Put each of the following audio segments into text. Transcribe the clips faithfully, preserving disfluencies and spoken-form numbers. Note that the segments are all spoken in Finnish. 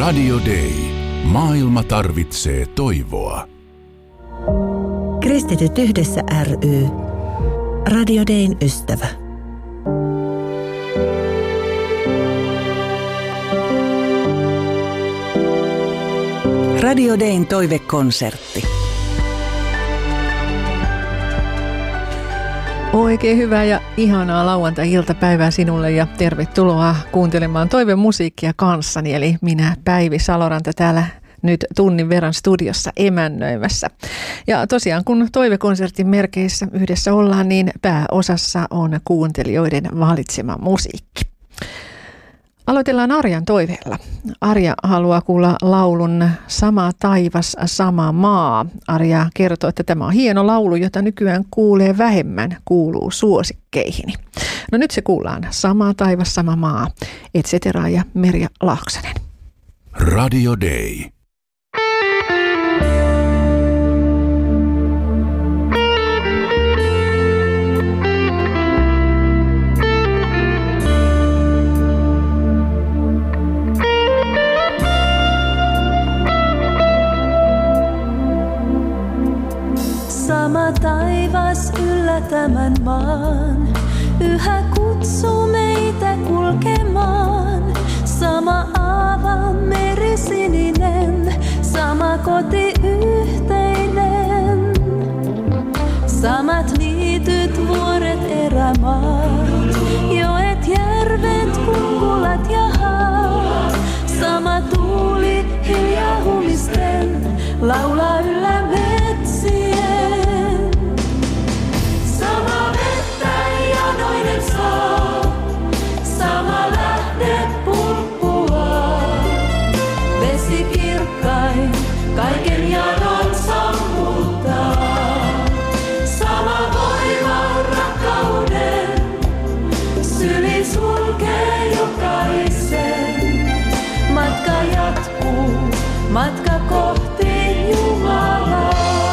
Radio Day. Maailma tarvitsee toivoa. Kristityt yhdessä ry. Radio Dayn ystävä. Radio Dayn toivekonsertti. Oikein hyvää ja ihanaa lauantai-iltapäivää sinulle ja tervetuloa kuuntelemaan toivemusiikkia kanssani. Eli minä Päivi Saloranta täällä nyt tunnin verran studiossa emännöimässä. Ja tosiaan kun toivekonsertin merkeissä yhdessä ollaan, niin pääosassa on kuuntelijoiden valitsema musiikki. Aloitellaan Arjan toiveella. Arja haluaa kuulla laulun Sama taivas, sama maa. Arja kertoo, että tämä on hieno laulu, jota nykyään kuulee vähemmän, kuuluu suosikkeihini. No nyt se kuullaan. Sama taivas, sama maa. Et cetera ja Merja Laaksonen. Radio Day. Sama taivas yllä tämän maan, yhä kutsuu meitä kulkemaan. Sama aava meri sininen, sama koti yhteinen. Samat niityt, vuoret, erämaat, joet, järvet, kunkulat ja haat. Sama tuuli hiljaa humisten, laulaa yllä metsien. Sama vettä janoinen saa, sama lähde pulppuaa. Vesi kirkkain kaiken janon sammuttaa. Sama voima rakkauden syli sulkee jokaisen. Matka jatkuu, matka kohti Jumalaa.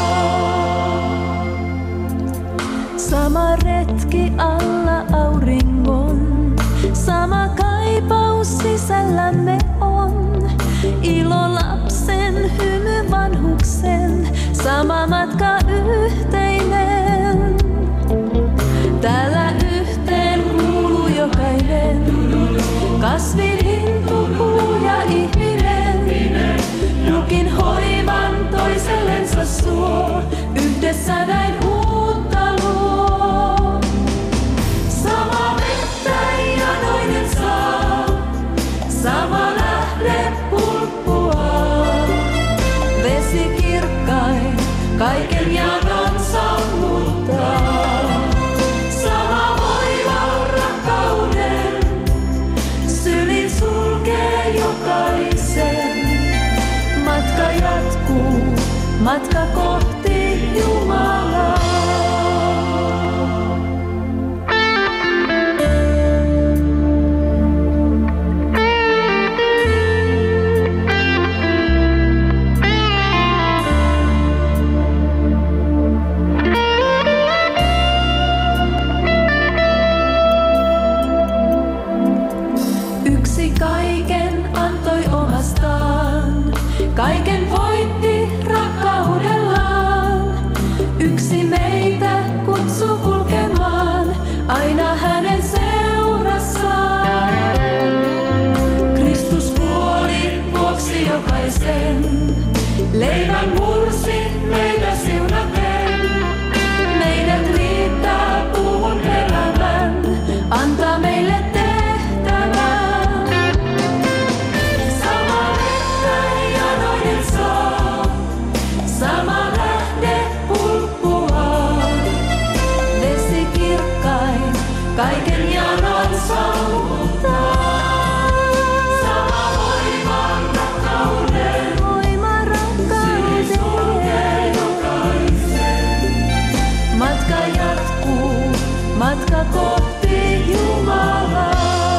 Sama retki alla auringon, sama kaipaus sisällämme on. Ilo lapsen, hymy vanhuksen, sama matka yhteinen. Täällä yhteen kuuluu jokainen, kasvin, lintu, puu ja ihminen. Kukin hoivan toisellensa suo, yhdessä näin uutta luo. Sama vettä janoinen saa, sama lähde pulppuaa. Vesi kirkkain kaiken janon sammuttaa. Sama voima rakkauden syli sulkee jokaisen. Matka jatkuu, matka kohti Jumalaa. Yksi kaiken antoi omastaan, kaiken voitti rakkaudellaan. Yksi meitä kutsuu kulkemaan, aina hänen seurassaan. Kristus kuoli vuoksi jokaisen, leivän mursi meitä siunaten. Meidät riittää puhun elämän, antaa meille tehtävän. Sama vettä janoinen saa, sama lähde pulppuaa. Vesi kirkkain kaiken janon sammuttaa. Sama voiman rakkauden, voima rakkauden, syli sulkee jokaisen. Matka jatkuu, matka kohti Jumalaa.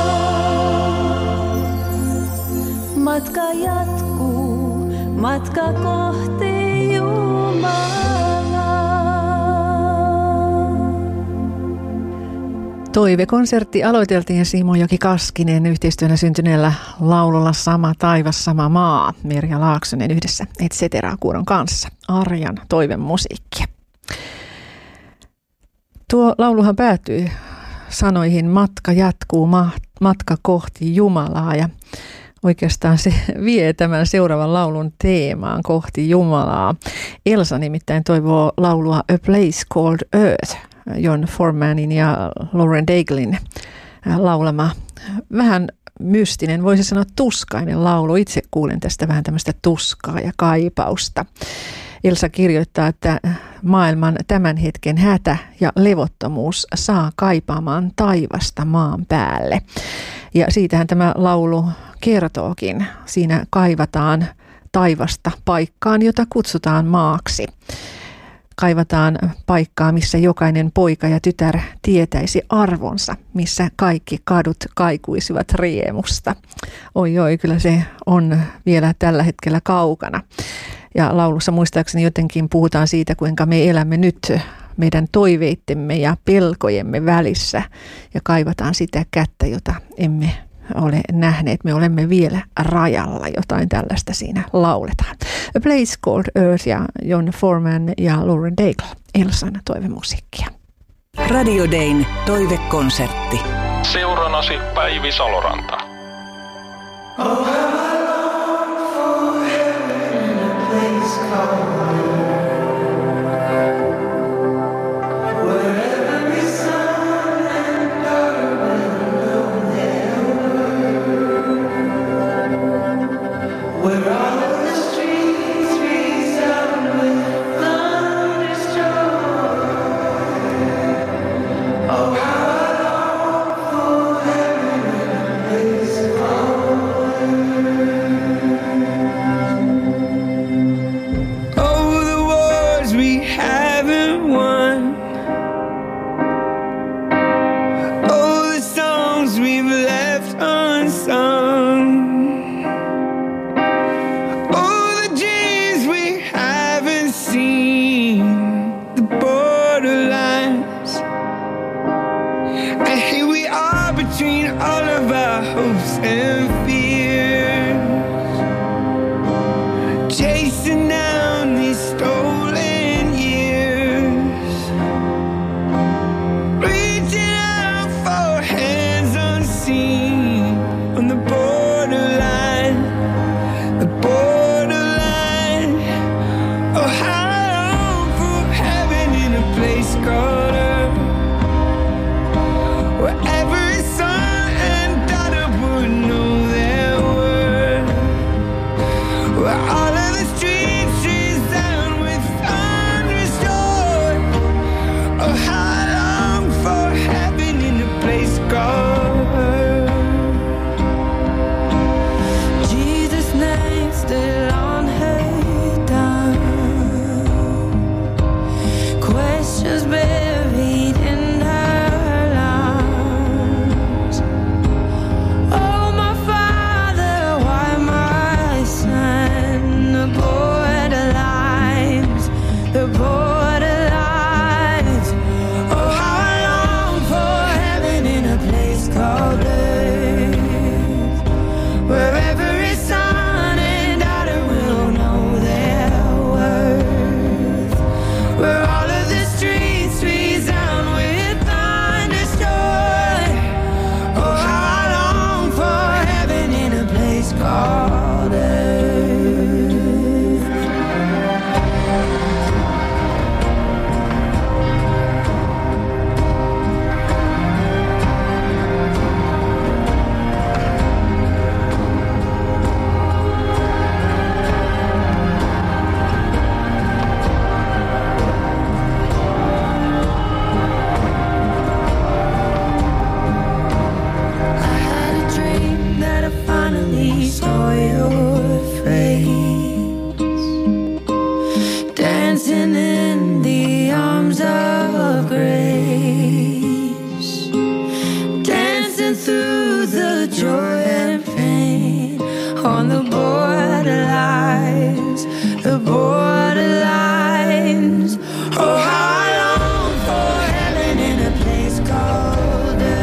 Matka jatkuu, matka kohti Jumalaa. Toivekonsertti aloiteltiin Simo-Joki Kaskinen yhteistyönä syntyneellä laululla Sama taivas, sama maa, Merja Laaksonen yhdessä et cetera kuuron kanssa. Arjan toivemusiikkia. Tuo lauluhan päätyy sanoihin matka jatkuu, matka kohti Jumalaa, ja oikeastaan se vie tämän seuraavan laulun teemaan kohti Jumalaa. Elsa nimittäin toivoo laulua A Place Called Earth, John Formanin ja Lauren Daigleyn laulama. Vähän mystinen, voisi sanoa tuskainen laulu. Itse kuulen tästä vähän tämmöistä tuskaa ja kaipausta. Elsa kirjoittaa, että maailman tämän hetken hätä ja levottomuus saa kaipaamaan taivasta maan päälle. Ja siitähän tämä laulu kertookin. Siinä kaivataan taivasta paikkaan, jota kutsutaan maaksi. Kaivataan paikkaa, missä jokainen poika ja tytär tietäisi arvonsa, missä kaikki kadut kaikuisivat riemusta. Oi oi, kyllä se on vielä tällä hetkellä kaukana. Ja laulussa muistaakseni jotenkin puhutaan siitä, kuinka me elämme nyt meidän toiveittemme ja pelkojemme välissä ja kaivataan sitä kättä, jota emme ole nähneet. Me olemme vielä rajalla, jotain tällaista siinä lauletaan. A Place Called Earth ja John Forman ja Lauren Daigle. Elsan toivemusiikkia. Radio Dayn toivekonsertti. Seurannasi Päivi Saloranta. Oh, how I long for heaven in a place called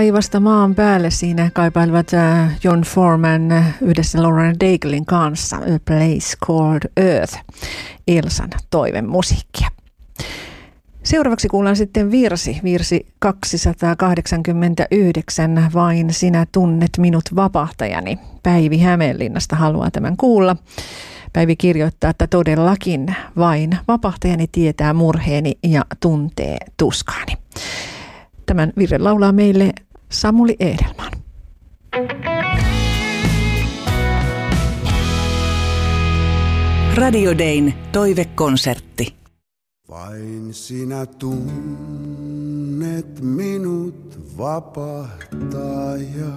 taivasta maan päälle siinä kaipailevat John Foreman yhdessä Lauren Daiglein kanssa A Place Called Earth, Elsan toivemusiikkia. Seuraavaksi kuullaan sitten virsi, virsi kaksisataakahdeksankymmentäyhdeksän, Vain sinä tunnet minut vapahtajani. Päivi Hämeenlinnasta haluaa tämän kuulla. Päivi kirjoittaa, että todellakin vain vapahtajani tietää murheeni ja tuntee tuskaani. Tämän virren laulaa meille Samuli Edelman. Radio Dayn toivekonsertti. Vain sinä tunnet minut vapahtaja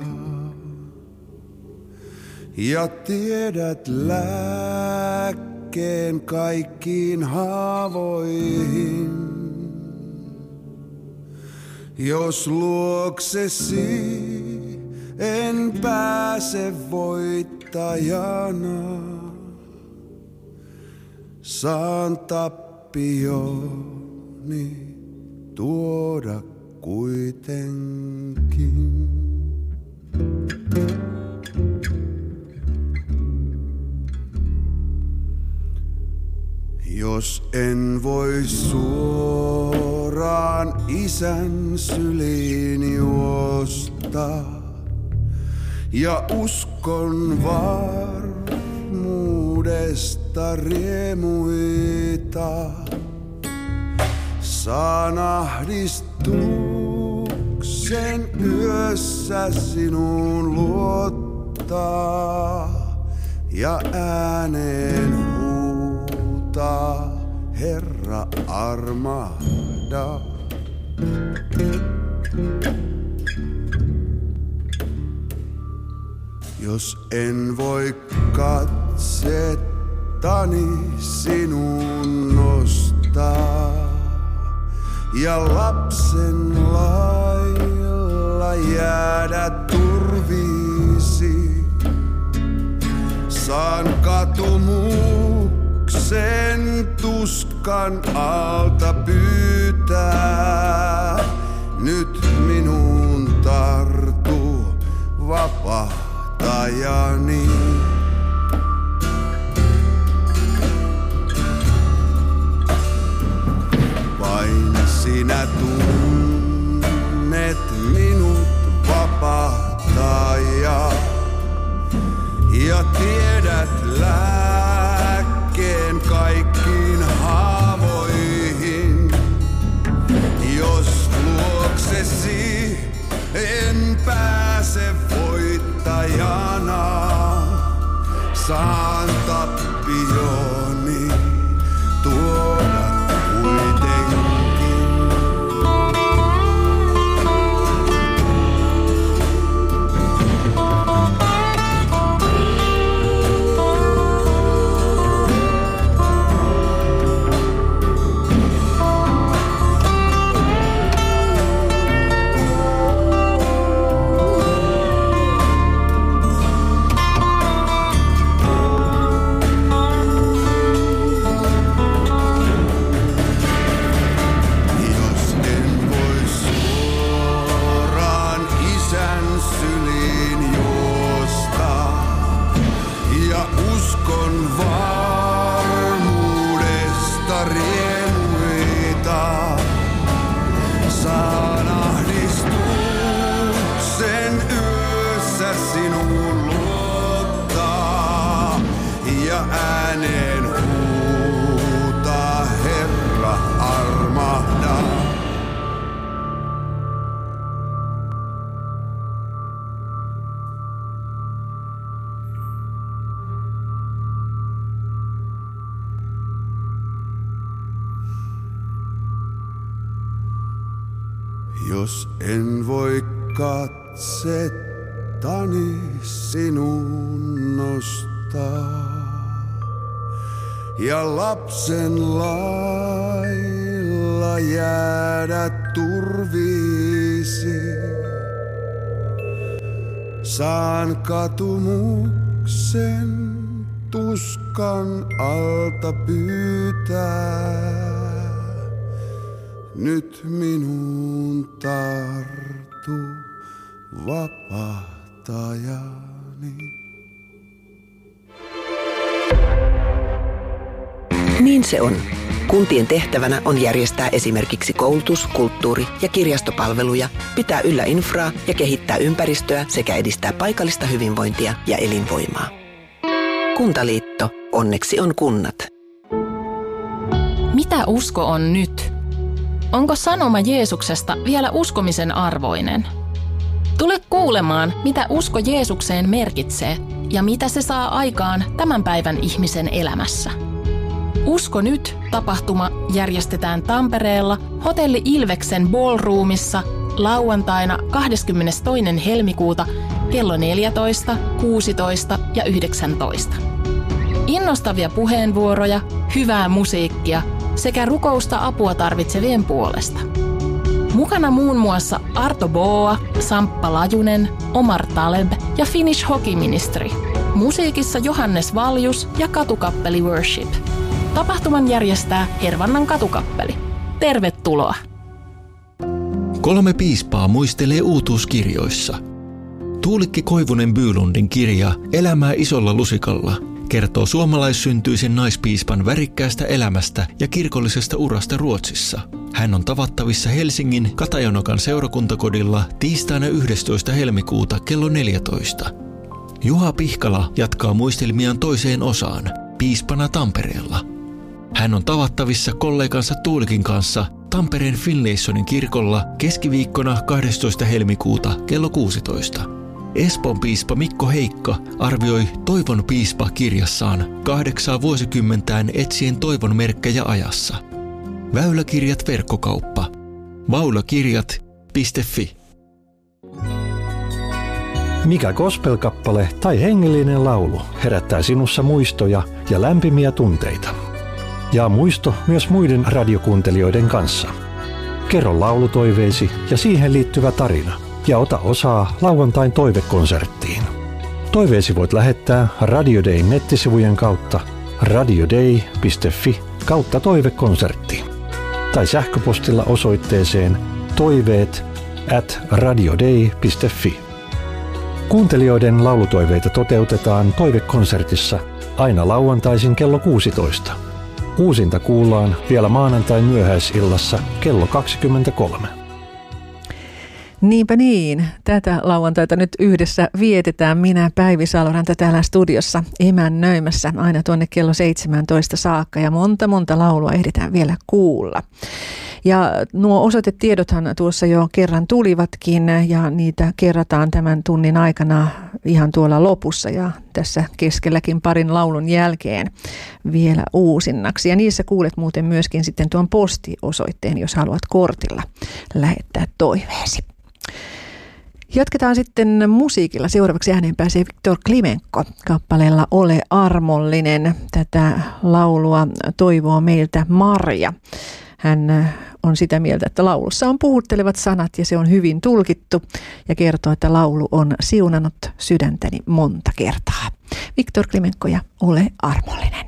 ja tiedät lääkkeen kaikkiin haavoihin. Jos luoksesi en pääse voittajana, saan tappioni tuoda kuitenkin. Jos en voi suoraan isän syliin juosta ja uskon varmuudesta riemuita, saan ahdistuksen yössä sinuun luottaa ja ääneen huutaa, Herra armahda. Jos en voi katsettani sinuun nostaa ja lapsen lailla jäädä turviisi, saan katumuksen tuskan alta pyytää. Nyt minuun tartu vapahtajani. Vain sinä tunnet minut vapahtaja ja tiedät lääkkeen kaikkiin haavoihin. Jos luoksesi en pääse voittajana, saan tappioni tuoda kuitenkin. Jos en voi katsettani sinuun nostaa ja lapsen lailla jäädä turviisi, saan katumuksen tuskan alta pyytää. Nyt minuun tartu vapahtajani. Niin se on. Kuntien tehtävänä on järjestää esimerkiksi koulutus-, kulttuuri- ja kirjastopalveluja, pitää yllä infraa ja kehittää ympäristöä sekä edistää paikallista hyvinvointia ja elinvoimaa. Kuntaliitto. Onneksi on kunnat. Mitä usko on nyt? Onko sanoma Jeesuksesta vielä uskomisen arvoinen? Tule kuulemaan, mitä usko Jeesukseen merkitsee ja mitä se saa aikaan tämän päivän ihmisen elämässä. Usko nyt -tapahtuma järjestetään Tampereella Hotelli Ilveksen Ballroomissa lauantaina kahdeskymmenestoinen helmikuuta kello neljätoista, kuusitoista ja yhdeksäntoista. Innostavia puheenvuoroja, hyvää musiikkia sekä rukousta apua tarvitsevien puolesta. Mukana muun muassa Arto Boa, Samppa Lajunen, Omar Taleb ja Finnish Hockey Ministry. Musiikissa Johannes Valjus ja Katukappeli Worship. Tapahtuman järjestää Hervannan katukappeli. Tervetuloa! Kolme piispaa muistelee uutuuskirjoissa. Tuulikki Koivunen Bylundin kirja Elämää isolla lusikalla kertoo suomalaissyntyisen naispiispan värikkäästä elämästä ja kirkollisesta urasta Ruotsissa. Hän on tavattavissa Helsingin Katajanokan seurakuntakodilla tiistaina yhdestoista helmikuuta kello neljätoista. Juha Pihkala jatkaa muistelmiaan toiseen osaan, piispana Tampereella. Hän on tavattavissa kollegansa Tuulikin kanssa Tampereen Finlaysonin kirkolla keskiviikkona kahdestoista helmikuuta kello kuusitoista. Espoon piispa Mikko Heikka arvioi Toivon piispa -kirjassaan kahdeksaa vuosikymmentään etsien toivon merkkejä ajassa. Väyläkirjat verkkokauppa. vaulakirjat piste fi. Mikä gospel-kappale tai hengellinen laulu herättää sinussa muistoja ja lämpimiä tunteita? Jaa muisto myös muiden radiokuuntelijoiden kanssa. Kerro laulutoiveesi ja siihen liittyvä tarina ja ota osaa lauantain toivekonserttiin. Toiveesi voit lähettää Radio Dayn nettisivujen kautta radioday piste fi kautta toivekonsertti tai sähköpostilla osoitteeseen toiveet at radioday piste fi. Kuuntelijoiden laulutoiveita toteutetaan toivekonsertissa aina lauantaisin kello kuusitoista. Uusinta kuullaan vielä maanantain myöhäisillassa kello kaksikymmentäkolme. Niinpä niin. Tätä lauantaita nyt yhdessä vietetään. Minä Päivi Saloranta täällä studiossa emännöimässä aina tuonne kello seitsemäntoista saakka ja monta monta laulua ehditään vielä kuulla. Ja nuo osoitetiedothan tuossa jo kerran tulivatkin ja niitä kerrataan tämän tunnin aikana ihan tuolla lopussa ja tässä keskelläkin parin laulun jälkeen vielä uusinnaksi. Ja niissä kuulet muuten myöskin sitten tuon postiosoitteen, jos haluat kortilla lähettää toiveesi. Jatketaan sitten musiikilla. Seuraavaksi ääneen pääsee Viktor Klimenko kappaleella Ole armollinen. Tätä laulua toivoo meiltä Marja. Hän on sitä mieltä, että laulussa on puhuttelevat sanat ja se on hyvin tulkittu ja kertoo, että laulu on siunannut sydäntäni monta kertaa. Viktor Klimenko ja Ole armollinen.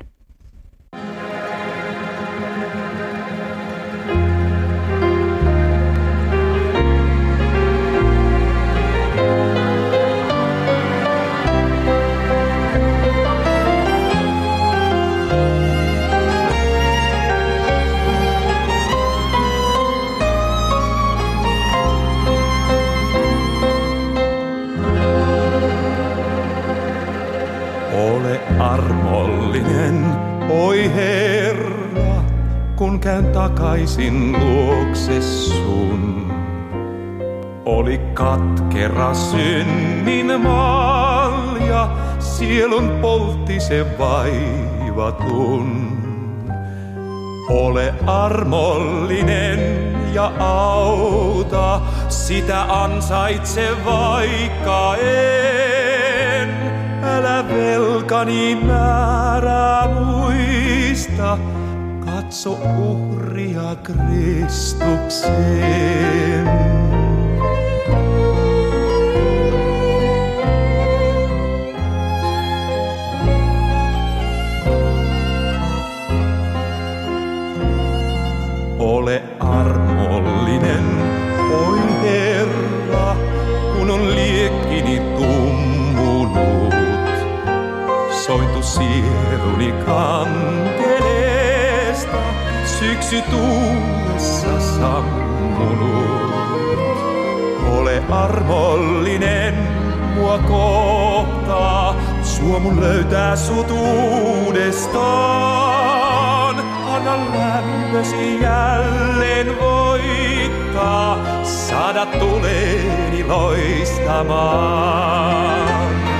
Ole armollinen, oi Herra, kun käyn takaisin luokse sun. Oli katkera synnin malja, sielun poltti se vaivatun. Ole armollinen ja auta, sitä ansaitse vaikka en. Älä velkani määrää muista, katso uhria Kristukseen. Ole armollinen, oi Herra, kun on sieluni kanteleesta, syksy tuulessa sammunut. Ole armollinen mua kohtaa, suo mun löytää sut uudestaan. Anna lämpösi jälleen voittaa, saada tuleeni loistamaan.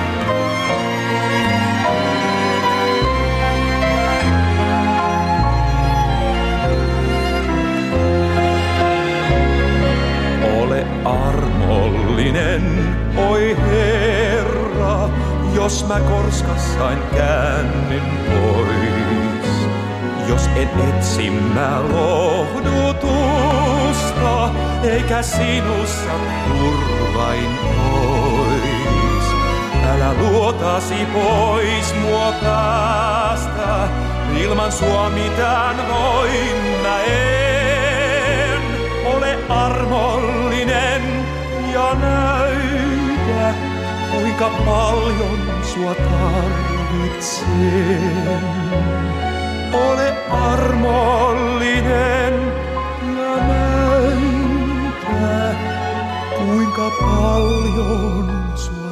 Ole armollinen, oi Herra, jos mä korskassain käännyn pois. Jos en etsi mä lohdutusta, eikä sinussa turvain ois. Älä luotasi pois mua päästä, ilman sua mitään voin mä en. Ole armollinen ja näytä, kuinka paljon sua tarvitsen. Ole armollinen ja näytä, kuinka paljon sua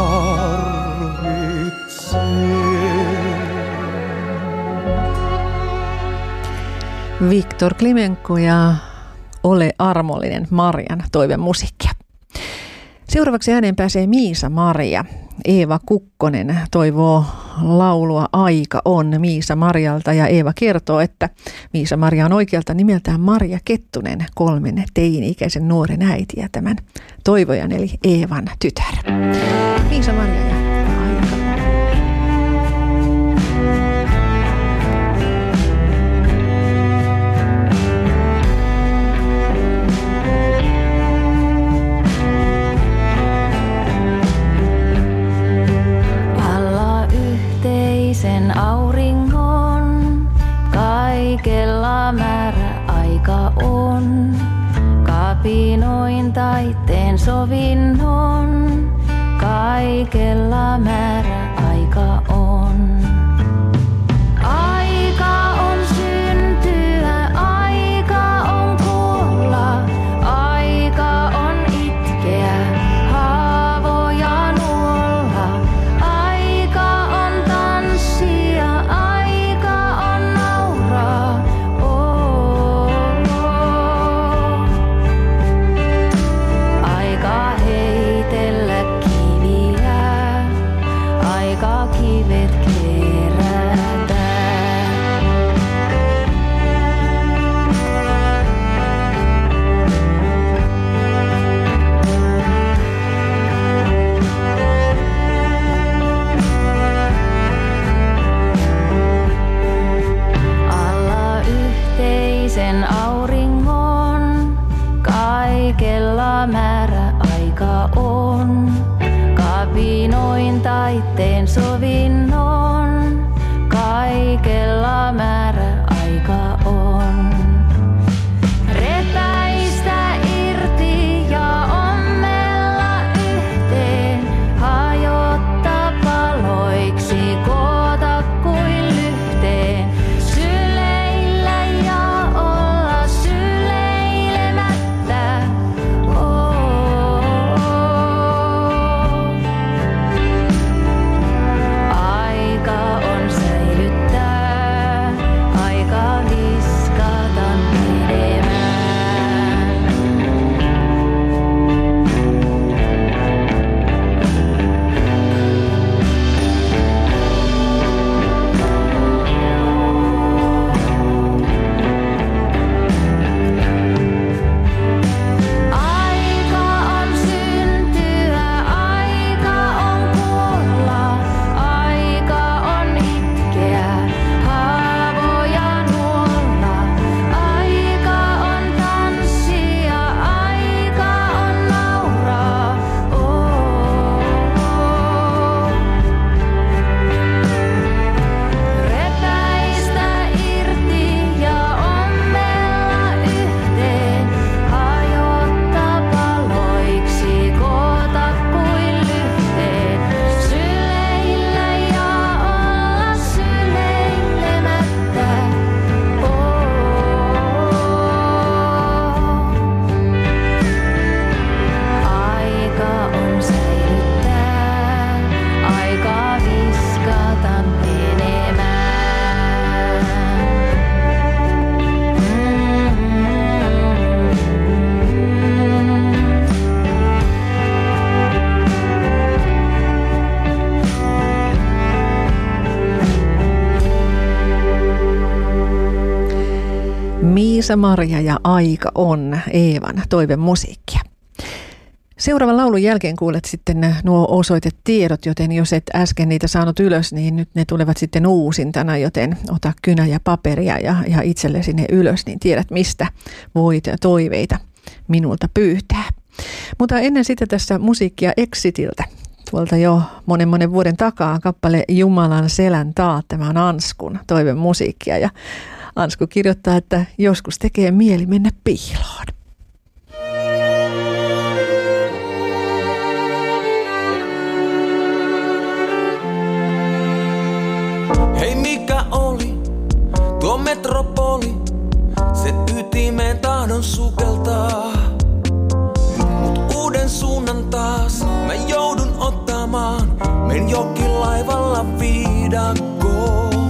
tarvitsen. Viktor Klimenko ja Ole armollinen, Marian toivemusiikkia. Seuraavaksi ääneen pääsee Miisa-Maria. Eeva Kukkonen toivoo laulua Aika on Miisa-Marialta ja Eeva kertoo, että Miisa-Maria on oikealta nimeltään Maria Kettunen, kolmen teini-ikäisen nuoren äiti ja tämän toivojan eli Eevan tytär. Miisa-Maria ja Aika. Sen auringon kaikella määrä aika on. Kapinoin taitteen sovinnon kaikella määrä aika on. Aika on syntyä, aika on kuolla, aika on itkeä, haavoja nuolla. Aika on tanssia, aika on nauraa. Oh, oh. Aika heitellä kiviä, aika kivet kerätä. Alla yhteisen auringon kaikella määrä aika on. Kapinoin taitteen sovinnon kaikella määrä aika on. Repäistä irti ja ommella yhteen, hajottaa paloiksi, koota kuin lyhteen. Syleillä ja olla syleilemättä. Oh, oh. Liisa-Maria ja Aika on Eevan toivemusiikkia. Seuraavan laulun jälkeen kuulet sitten nuo osoitetiedot, joten jos et äsken niitä saanut ylös, niin nyt ne tulevat sitten uusintana, joten ota kynä ja paperia ja, ja itsellesi ne ylös, niin tiedät mistä voit toiveita minulta pyytää. Mutta ennen sitä tässä musiikkia Exitiltä. Tuolta jo monen monen vuoden takaa kappale Jumalan selän taat. Tämä on Anskun toivemusiikkia ja Ansku kirjoittaa, että joskus tekee mieli mennä piiloon. Hei, mikä oli tuo metropoli, se ytimeen tahdon sukeltaa. Mut uuden suunnan taas mä joudun ottamaan, men jokin laivalla viidakkoon.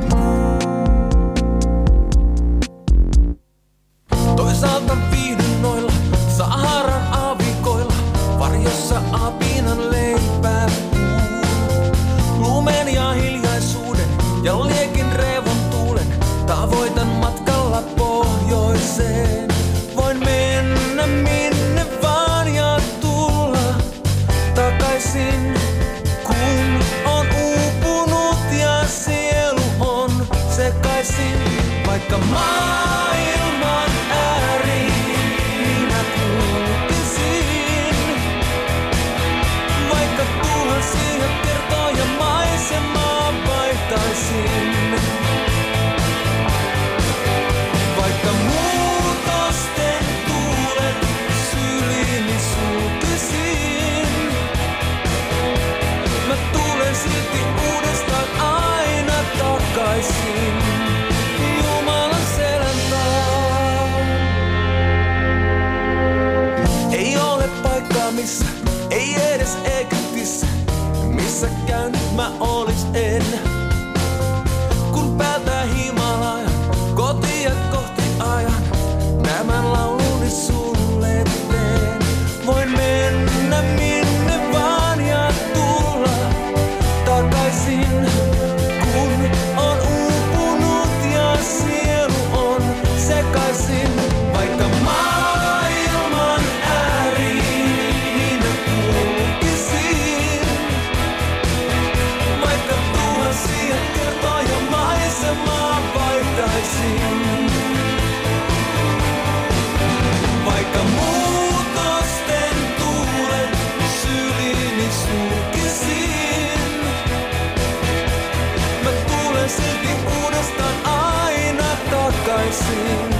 Toisaalta viihdyn noilla Saharan aavikoilla, varjossa apinan leipää puu. Lumen ja hiljaisuuden ja liekin reivon tuulen tavoitan matkalla pohjoiseen. Voin mennä minne vaan ja tulla takaisin, kun on uupunut ja sielu on sekaisin. Vaikka maailman ääriin minä kulkisin, vaikka tuhansia kertoja maisemaa vaihtaisin. Vaikka muutosten tuulet syliini sulkisin, mä tulen silti uudestaan aina takaisin. Jumalan selän taa. Ei ole paikkaa missä, ei edes Egyptissä, missä käynyt mä olis en. Kun päältä Himalajan kotia kohti ajan, tämän lauluni sulle teen. Voin mennä minne vaan ja tulla takaisin, kun on uupunut ja sielu on sekaisin. Vaikka maailman ääriin minä kulkisin, vaikka tuhansia kertoja maisemaa vaihtaisin. Vaikka muutosten tuulet syliini sulkisin, mä tulen silti uudestaan aina takaisin.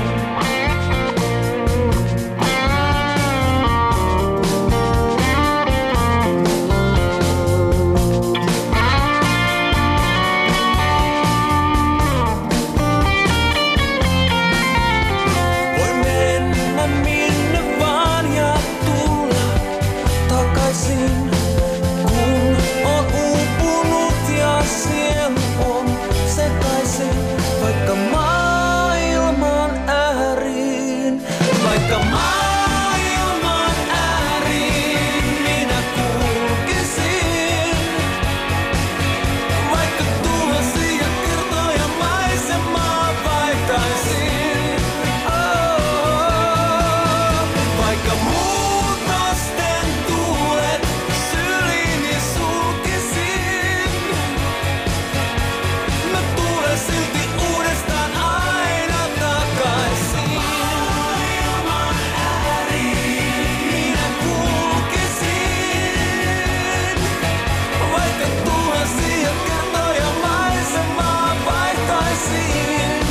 Voin mennä minne vaan ja tulla takaisin, kun on uupunut ja sielu on sekaisin. Vaikka maailman ääriin, vaikka maailman ääriin minä kulkisin, vaikka tuhansia kertoja maisemaa vaihtaisin. Oh, vaikka muutosten tuulet syliini sulkisin, mä tulen silti uudestaan aina takaisin. Maailman ääriin minä kulkisin, vaikka tuhansia kertoja maisemaa vaihtaisin.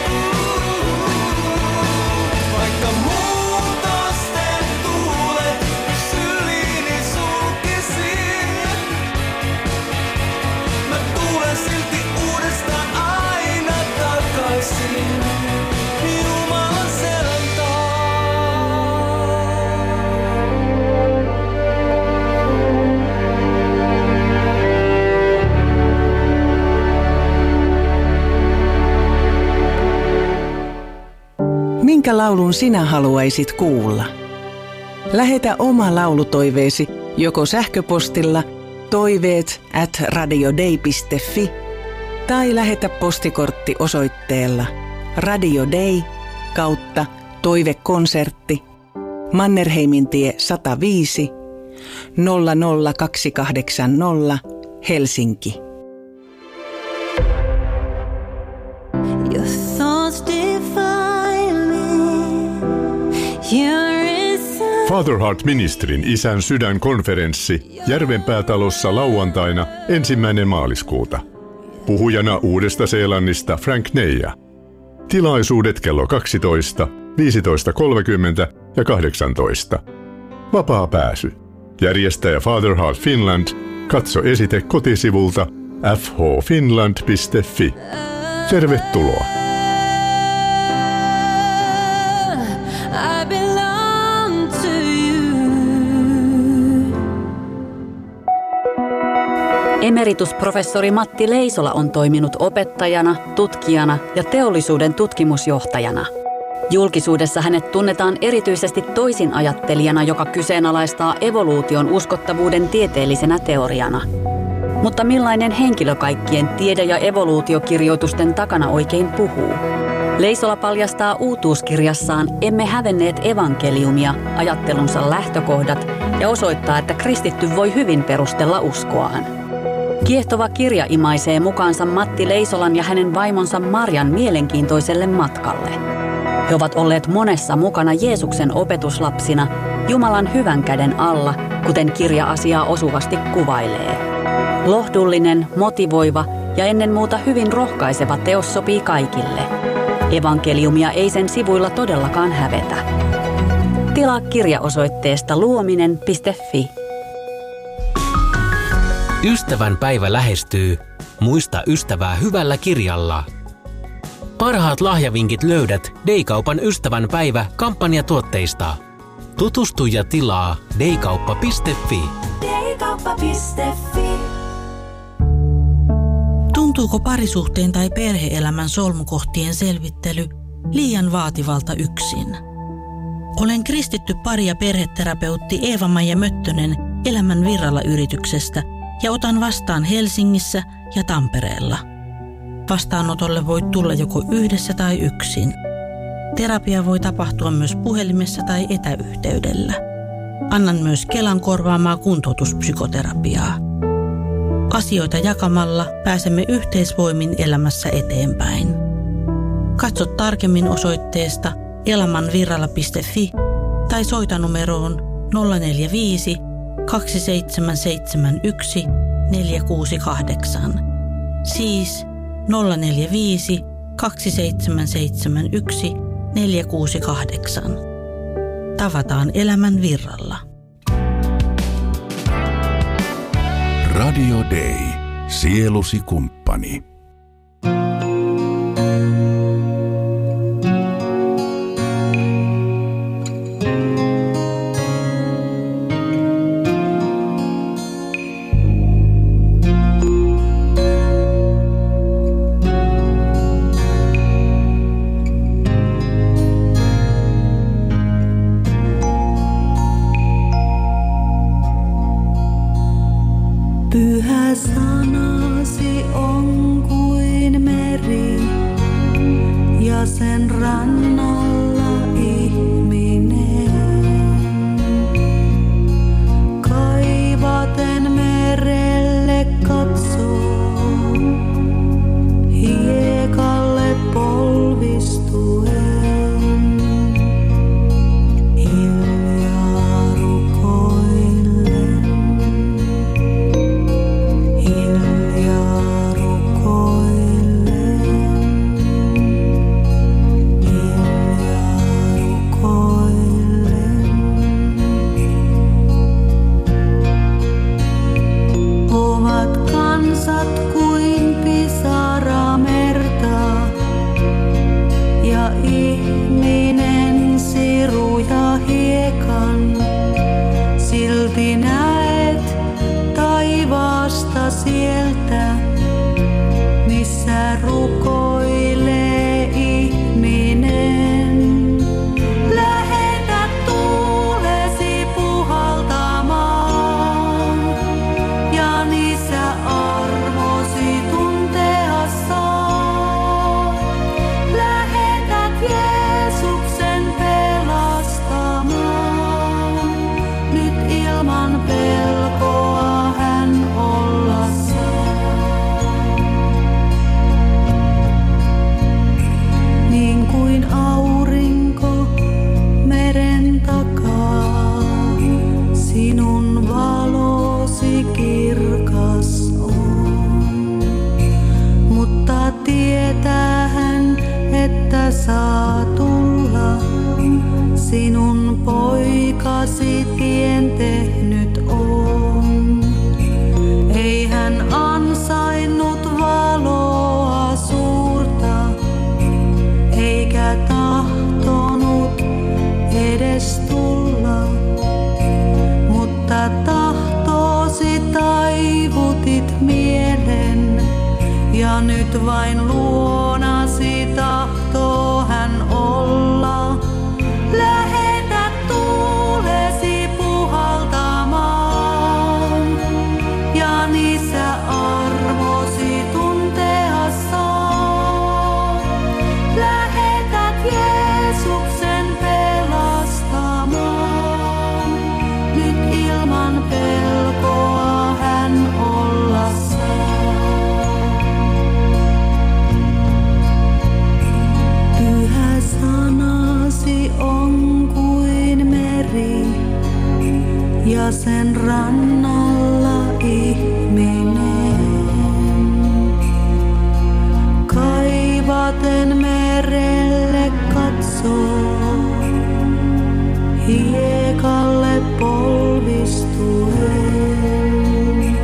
Vaikka muutosten tuulet syliini sulkisin, mä tulen silti uudestaan aina takaisin. Jumalan selän taa. Minkä laulun sinä haluaisit kuulla? Lähetä oma laulutoiveesi joko sähköpostilla toiveet at radiodei piste fi tai lähetä postikortti osoitteella Radio Day, kautta toivekonsertti Mannerheimintie sata viisi nolla nolla kaksi kahdeksan nolla Helsinki. Your thoughts define me. You're inside. Father Heart Ministerin isän sydänkonferenssi Järvenpäätalossa lauantaina ensimmäinen maaliskuuta. Puhujana Uudesta-Seelannista Frank Neija. Tilaisuudet kello kaksitoista, viisitoista kolmekymmentä ja kahdeksantoista. Vapaa pääsy. Järjestäjä Father Heart Finland. Katso esite kotisivulta f h finland piste f i. Tervetuloa. I belong to you. Emeritusprofessori Matti Leisola on toiminut opettajana, tutkijana ja teollisuuden tutkimusjohtajana. Julkisuudessa hänet tunnetaan erityisesti toisinajattelijana, joka kyseenalaistaa evoluution uskottavuuden tieteellisenä teoriana. Mutta millainen henkilö kaikkien tiede- ja evoluutiokirjoitusten takana oikein puhuu? Leisola paljastaa uutuuskirjassaan Emme hävenneet evankeliumia ajattelunsa lähtökohdat ja osoittaa, että kristitty voi hyvin perustella uskoaan. Kiehtova kirja imaisee mukaansa Matti Leisolan ja hänen vaimonsa Marjan mielenkiintoiselle matkalle. He ovat olleet monessa mukana Jeesuksen opetuslapsina Jumalan hyvän käden alla, kuten kirja asiaa osuvasti kuvailee. Lohdullinen, motivoiva ja ennen muuta hyvin rohkaiseva teos sopii kaikille. Evankeliumia ei sen sivuilla todellakaan hävetä. Tilaa kirja osoitteesta luominen piste f i. Ystävän päivä lähestyy. Muista ystävää hyvällä kirjalla. Parhaat lahjavinkit löydät D-kaupan Ystävän päivä -kampanjatuotteista. Tutustu ja tilaa d kauppa piste f i. d kauppa piste f i. Tuntuuko parisuhteen tai perhe-elämän solmukohtien selvittely liian vaativalta yksin? Olen kristitty pari- ja perheterapeutti Eeva-Maija Möttönen Elämän virralla -yrityksestä ja otan vastaan Helsingissä ja Tampereella. Vastaanotolle voit tulla joko yhdessä tai yksin. Terapia voi tapahtua myös puhelimessa tai etäyhteydellä. Annan myös Kelan korvaamaa kuntoutuspsykoterapiaa. Asioita jakamalla pääsemme yhteisvoimin elämässä eteenpäin. Katso tarkemmin osoitteesta elämänvirralla piste f i tai soita numeroon nolla neljä viisi kaksi seitsemän seitsemän yksi neljä kuusi kahdeksan. Siis nolla neljä viisi kaksi seitsemän seitsemän yksi neljä kuusi kahdeksan. Tavataan elämän virralla. Radio Day. Sielusi kumppani. Pyhä sanasi on kuin meri ja sen rannalla ihminen. Kaivaten merelle katsoo, hiekalle polvistuen. Hiljaa rukoillen. Hiljaa rukoillen, hiljaa rukoillen. Ovat kansat kuin pisara merta ja ihminen siruja hiekan. Silti näet taivaasta sieltä, missä rukoilee ihminen. Lähetä tuulesi puhaltamaan ja niissä armosi tuntea saa. Lähetät Jeesus saa tulla, sinun poikasi tien tehnyt on. Ei hän ansainnut valoa suurta, eikä tahtonut edes tulla, mutta tahtoosi taivutit mielen, ja nyt vain luonasi tahtoo hän olla. Lähetä tuulesi puhaltamaan, ja niissä armosi tuntea saa. Lähetät Jeesuksen pelastamaan, nyt ilman pelkoa hän olla saa. Pyhä sanasi on kuin meri, ja sen rannalla ihminen. Kaivaten merelle katsoo, hiekalle polvistuen.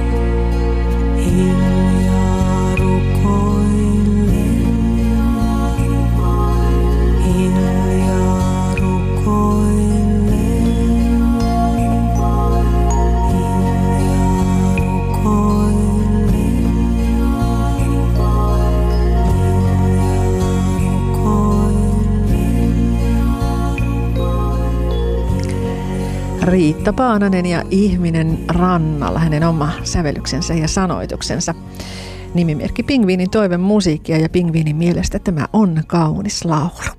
Hiljaa rukoillen, hiljaa rukoillen, hiljaa rukoillen, Riitta Paananen ja Ihminen rannalla, hänen oma sävellyksensä ja sanoituksensa. Nimimerkki Pingviinin toive musiikkia, ja Pingviinin mielestä tämä on kaunis laulu.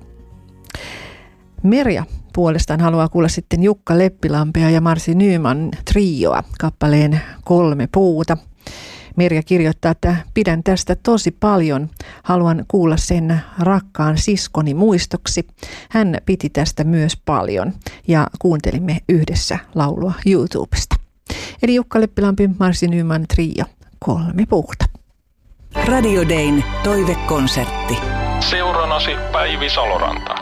Merja puolestaan haluaa kuulla sitten Jukka Leppilampea ja Marci Nyman trioa kappaleen Kolme puuta. Merja kirjoittaa, että pidän tästä tosi paljon. Haluan kuulla sen rakkaan siskoni muistoksi. Hän piti tästä myös paljon ja kuuntelimme yhdessä laulua YouTubesta. Eli Jukka Leppilampi, Marci Nyman trio, Kolme puuta. Radio Dayn toivekonsertti. Seuranasi Päivi Saloranta.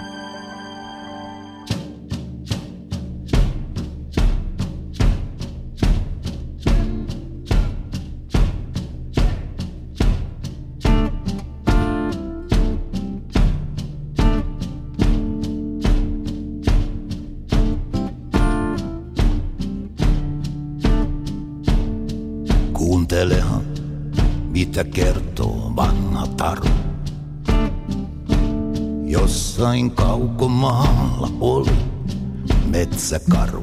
Kuuntelehan, mitä kertoo vanha taru. Jossain kaukomaalla oli metsäkaru.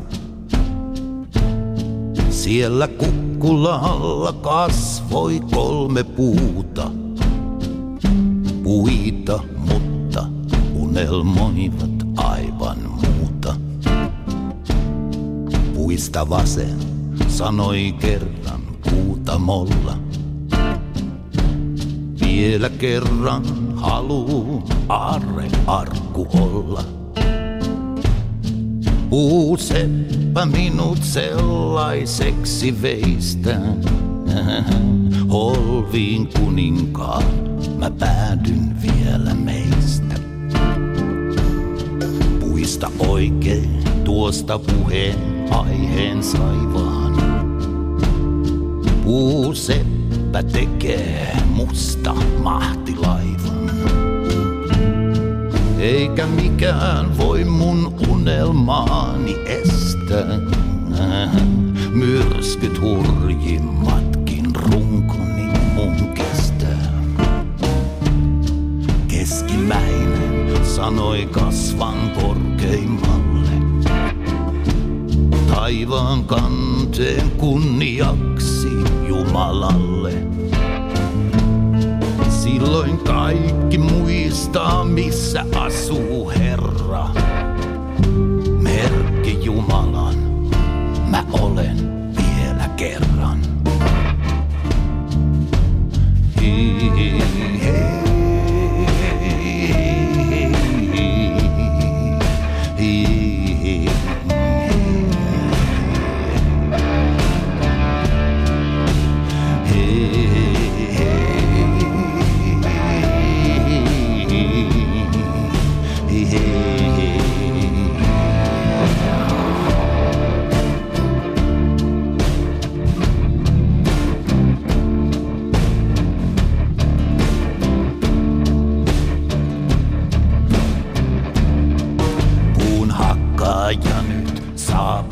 Siellä kukkulalla kasvoi kolme puuta. Puita, mutta unelmoivat aivan muuta. Puista vasen sanoi kerran kuutamolla. Vielä kerran haluun aarre arkku olla. Puuseppä minut sellaiseksi veistään. Holviin kuninkaan mä päädyn vielä meistä. Puista oikein tuosta puheen aiheen saivaan. Puuseppä tekee musta mahtilaivan. Eikä mikään voi mun unelmaani estää. Myrskyt hurjimmatkin runkoni mun kestää. Keskimmäinen sanoi kasvan korkeimmalle. Taivaan kanteen kunniaksi Jumalalle. Silloin kaikki muistaa, missä asuu Herra. Merkki Jumalan, mä olen vielä kerran. Hei, hei.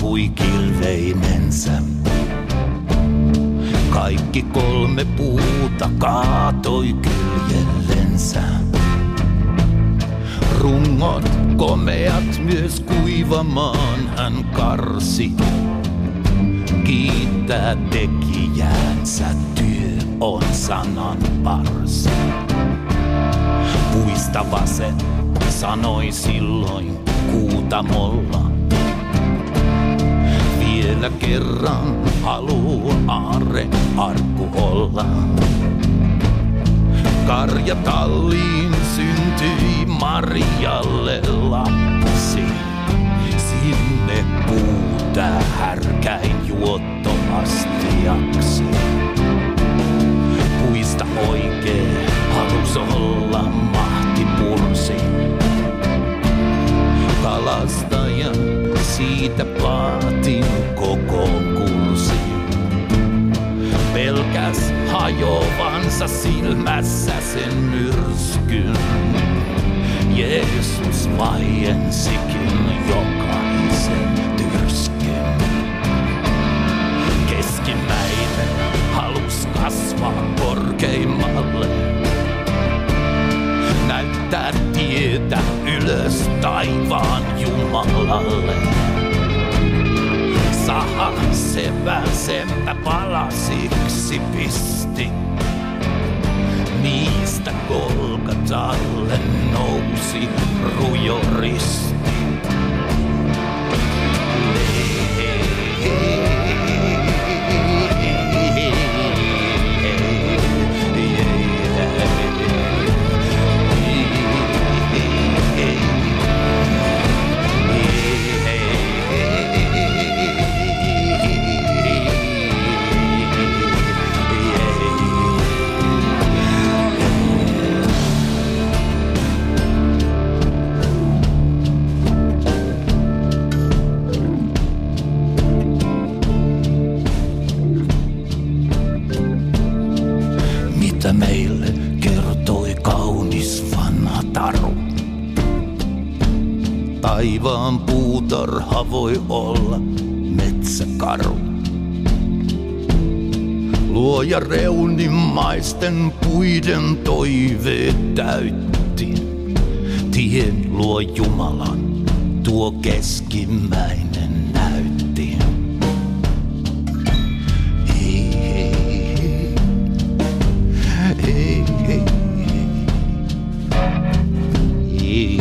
astui kilveinensä. Kaikki kolme puuta kaatoi kyljellensä. Rungot komeat myös kuivamaan hän karsi. Kiittää tekijäänsä, työ on sanan parsi. Puista vasen, sanoi silloin Kuutamolla. Vielä kerran haluun aarre arkku olla. Karjatalliin syntyi Marjalle lapsi. Sinne puutää härkäin juottoastiaksi. Puista oikein halus olla mahti pursi. Kalastajan siitä paatin kokoon kurssin. Pelkäs hajovansa silmässä sen myrskyn. Jeesus vaiensikin jokaisen tyrskyn. Keskimmäinen halus kasvaa korkeimmalle. Näyttää tietä ylös taivaan Jumalalle. Saha sepän sempä palasiksi pisti. Niistä Golgatalle nousi rujo risti. Mitä meille kertoi kaunis vanha taru? Taivaan puutarha voi olla metsäkaru. Luoja reunimmaisten puiden toiveet täytti. Tien luo Jumalan, tuo keskimmäinen näytti. Hey, hey, hey,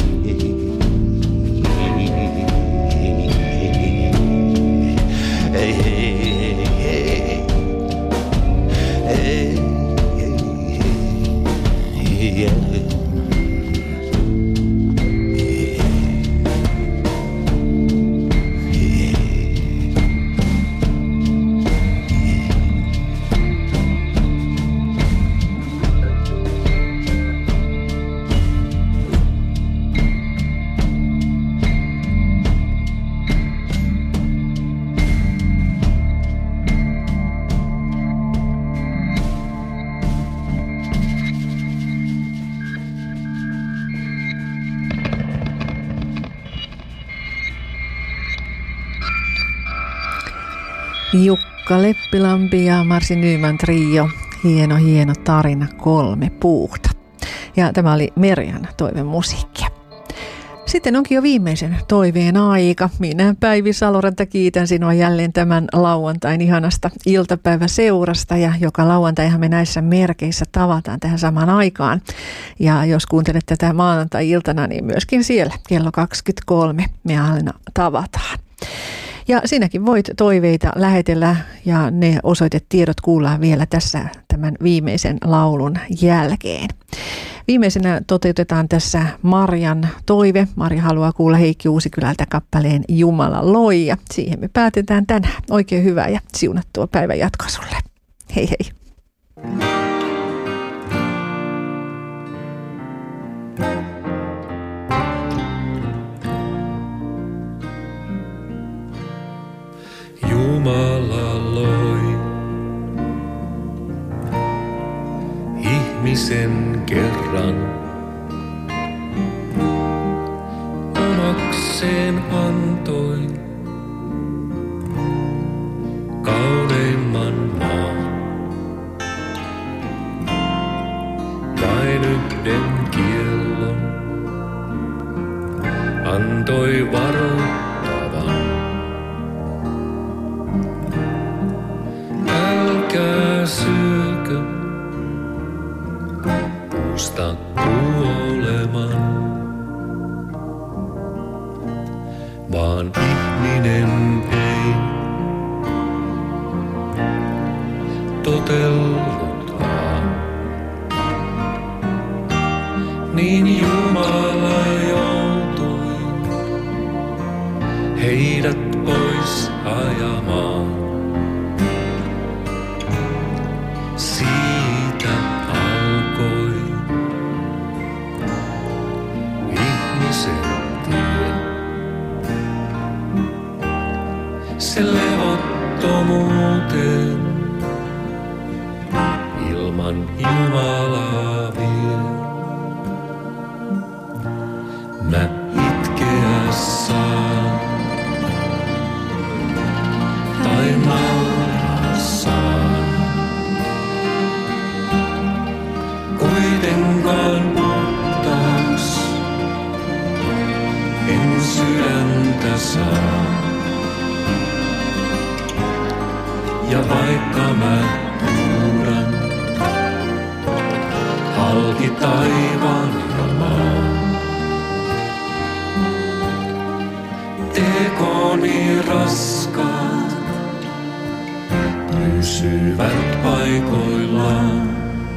Jukka Leppilampi ja Marci Nyman trio. Hieno, hieno tarina, kolme puuta. Ja tämä oli Merjan toivemusiikkia. Sitten onkin jo viimeisen toiveen aika. Minä, Päivi Saloranta, kiitän sinua jälleen tämän lauantain ihanasta iltapäiväseurasta. Ja joka lauantaihan me näissä merkeissä tavataan tähän samaan aikaan. Ja jos kuuntelet tätä maanantai-iltana, niin myöskin siellä kello kaksikymmentäkolme me aina tavataan. Ja sinäkin voit toiveita lähetellä ja ne osoitetiedot kuullaan vielä tässä tämän viimeisen laulun jälkeen. Viimeisenä toteutetaan tässä Marjan toive. Marja haluaa kuulla Heikki Uusikylältä kappaleen Jumala loi ja siihen me päätetään tänään. Oikein hyvää ja siunattua päivän jatkoa sulle. Hei hei. Jumala loi ihmisen kerran, omakseen antoi antoi varoittavan. Älkää syökö puusta kuoleman, vaan ihminen ei totellutkaan. Niin Jumala joutui heidät pois ajamaan. Siitä alkoi ihmisen tien. Se levottomuuteen ilman Jumalaa vie. Mä itkeä saan tai nauraa saan. Kuitenkaan puhtaaksi en sydäntä saa. Ja vaikka mä huudan halki taivaan ja maan, tekoni raskaat pysyvät paikoillaan.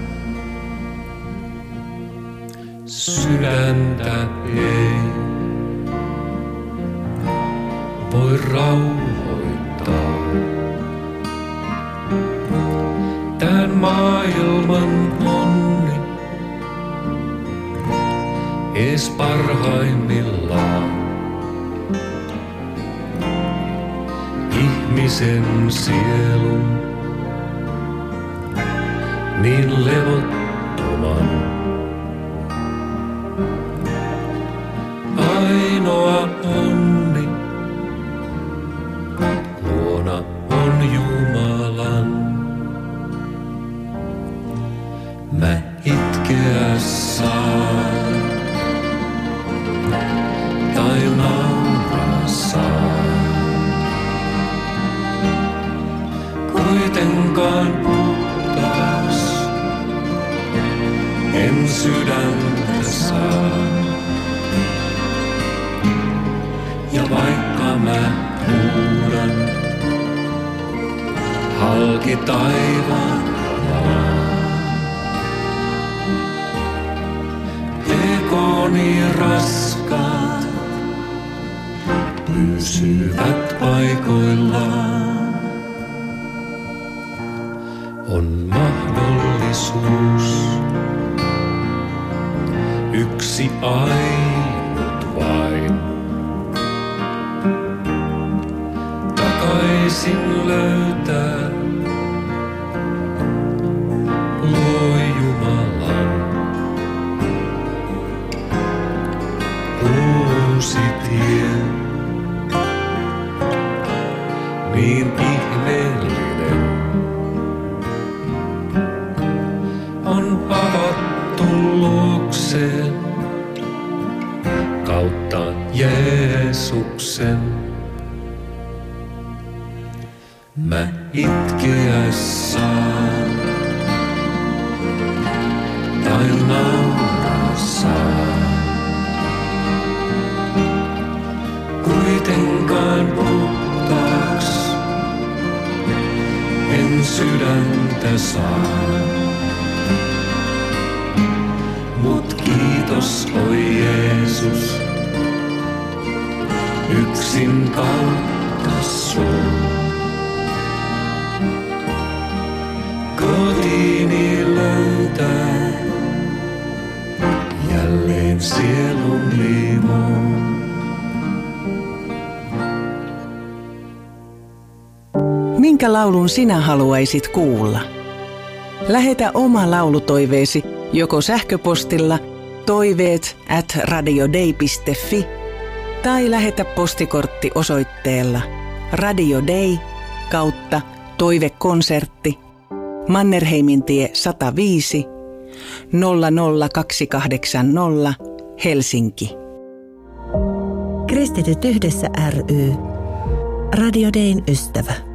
Sydäntä ei voi rauhoittaa. Tän maailman onni ees parhaimmillaan. Ihmisen sielun niin levottoman. Ainoa onni luona on Jumalan. Mä itkeä saan tai nauraa saan. Kuitenkaan puhtaas en sydäntä saa. Ja vaikka mä huudan halki taivaan maan, tekoni raskaat pysyvät paikoillaan. On mahdollisuus yksi ainut vain. Takaisin löytää luo Jumalan. Uusi tie, niin ihmeellinen, on avattu luokseen kautta Jeesuksen. Mä itkeä saan tai nauraa saan. Kuitenkaan puhtaaks en sydäntä saa. Mut kiitos oi Jeesus, yksin kautta sun. Kotiini löytää jälleen sielun liimoon. Minkä laulun sinä haluaisit kuulla? Lähetä oma laulutoiveesi joko sähköpostilla toiveet at radiodei piste fi tai lähetä postikortti osoitteella Radio Day kautta toivekonsertti Mannerheimintie sata viisi nolla nolla kaksi kahdeksan nolla Helsinki. Kristityt yhdessä ry. Radio Dayn ystävä.